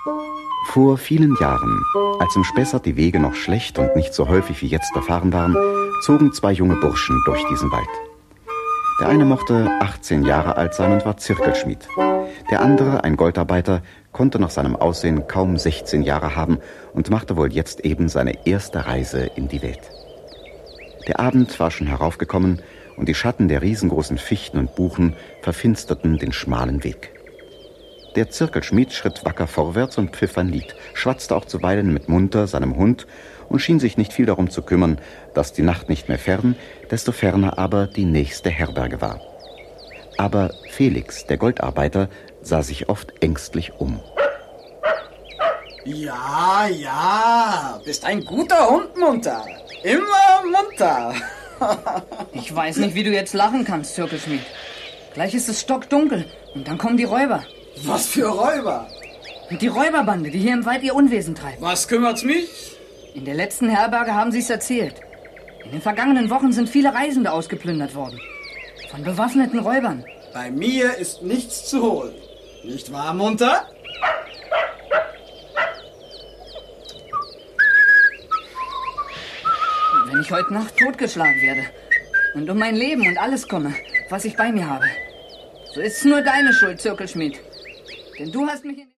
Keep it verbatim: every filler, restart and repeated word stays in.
Vor vielen Jahren, als im Spessart die Wege noch schlecht und nicht so häufig wie jetzt befahren waren, zogen zwei junge Burschen durch diesen Wald. Der eine mochte achtzehn Jahre alt sein und war Zirkelschmied. Der andere, ein Goldarbeiter, konnte nach seinem Aussehen kaum sechzehn Jahre haben und machte wohl jetzt eben seine erste Reise in die Welt. Der Abend war schon heraufgekommen und die Schatten der riesengroßen Fichten und Buchen verfinsterten den schmalen Weg. Der Zirkelschmied schritt wacker vorwärts und pfiff ein Lied, schwatzte auch zuweilen mit Munter, seinem Hund, und schien sich nicht viel darum zu kümmern, dass die Nacht nicht mehr fern, desto ferner aber die nächste Herberge war. Aber Felix, der Goldarbeiter, sah sich oft ängstlich um. Ja, ja, bist ein guter Hund, Munter. Immer munter. Ich weiß nicht, wie du jetzt lachen kannst, Zirkelschmied. Gleich ist es stockdunkel und dann kommen die Räuber. Was für Räuber? Die Räuberbande, die hier im Wald ihr Unwesen treibt. Was kümmert's mich? In der letzten Herberge haben sie es erzählt. In den vergangenen Wochen sind viele Reisende ausgeplündert worden. Von bewaffneten Räubern. Bei mir ist nichts zu holen. Nicht wahr, Munter? Wenn ich heute Nacht totgeschlagen werde und um mein Leben und alles komme, was ich bei mir habe, so ist es nur deine Schuld, Zirkelschmied. Denn du hast mich in